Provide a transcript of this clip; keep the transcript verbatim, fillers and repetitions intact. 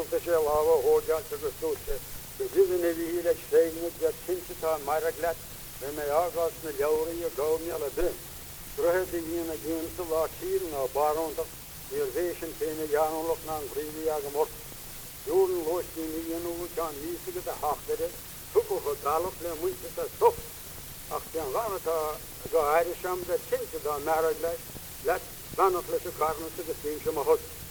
Santa Lava, Hoja, Sugastuce, the Vision of the Helix saying that Tinchita, Maraglat, when they are got the Lowry, or Gomia, a bit. Rohedian against the Latin or Baron, the Ovation, Pena, Yano, Loknan, Greedy, Agamot, Jordan, Loshi, Yanu, John, Music, the half of it, took over Gallop, and we just a soap. After Vanata, the Irish, the Tinchita, Maraglat, let Vanatlas, a carnage to the Station of